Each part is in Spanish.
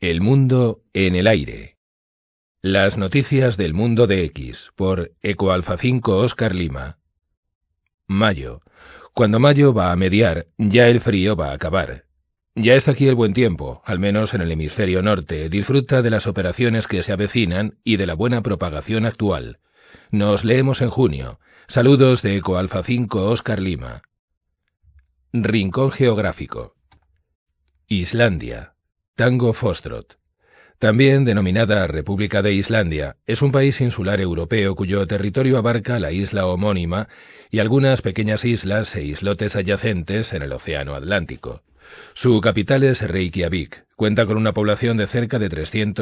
El mundo en el aire. Las noticias del mundo de X, por Ecoalfa 5 Oscar Lima. Mayo. Cuando mayo va a mediar, ya el frío va a acabar. Ya está aquí el buen tiempo, al menos en el hemisferio norte. Disfruta de las operaciones que se avecinan y de la buena propagación actual. Nos leemos en junio. Saludos de Ecoalfa 5 Oscar Lima. Rincón geográfico. Islandia. Tango Foxtrot. También denominada República de Islandia, es un país insular europeo cuyo territorio abarca la isla homónima y algunas pequeñas islas e islotes adyacentes en el Océano Atlántico. Su capital es Reykjavik, cuenta con una población de cerca de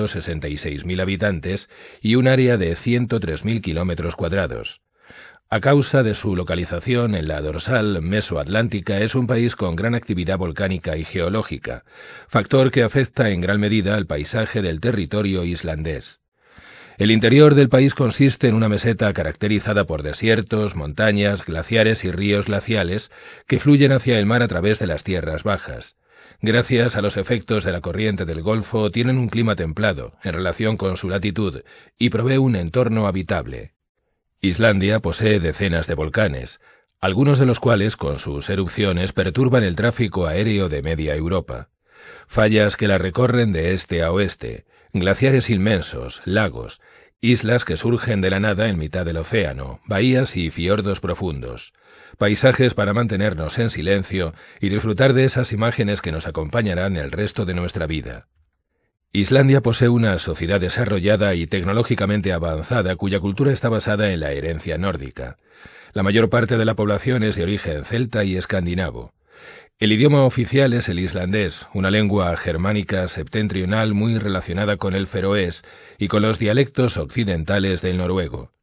366.000 habitantes y un área de 103.000 kilómetros cuadrados. A causa de su localización en la dorsal mesoatlántica, es un país con gran actividad volcánica y geológica, factor que afecta en gran medida al paisaje del territorio islandés. El interior del país consiste en una meseta caracterizada por desiertos, montañas, glaciares y ríos glaciales que fluyen hacia el mar a través de las tierras bajas. Gracias a los efectos de la corriente del Golfo, tienen un clima templado en relación con su latitud y provee un entorno habitable. Islandia posee decenas de volcanes, algunos de los cuales con sus erupciones perturban el tráfico aéreo de media Europa. Fallas que la recorren de este a oeste, glaciares inmensos, lagos, islas que surgen de la nada en mitad del océano, bahías y fiordos profundos, paisajes para mantenernos en silencio y disfrutar de esas imágenes que nos acompañarán el resto de nuestra vida. Islandia posee una sociedad desarrollada y tecnológicamente avanzada cuya cultura está basada en la herencia nórdica. La mayor parte de la población es de origen celta y escandinavo. El idioma oficial es el islandés, una lengua germánica septentrional muy relacionada con el feroés y con los dialectos occidentales del noruego.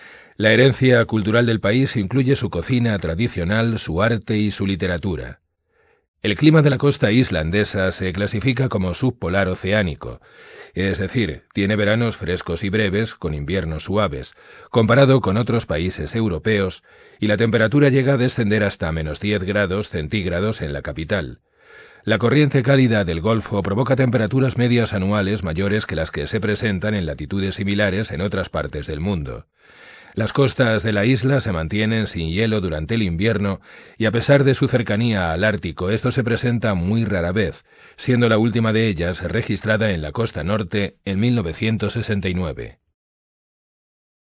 La herencia cultural del país incluye su cocina tradicional, su arte y su literatura. El clima de la costa islandesa se clasifica como subpolar oceánico, es decir, tiene veranos frescos y breves con inviernos suaves, comparado con otros países europeos, y la temperatura llega a descender hasta -10 grados centígrados en la capital. La corriente cálida del Golfo provoca temperaturas medias anuales mayores que las que se presentan en latitudes similares en otras partes del mundo. Las costas de la isla se mantienen sin hielo durante el invierno y a pesar de su cercanía al Ártico, esto se presenta muy rara vez, siendo la última de ellas registrada en la costa norte en 1969.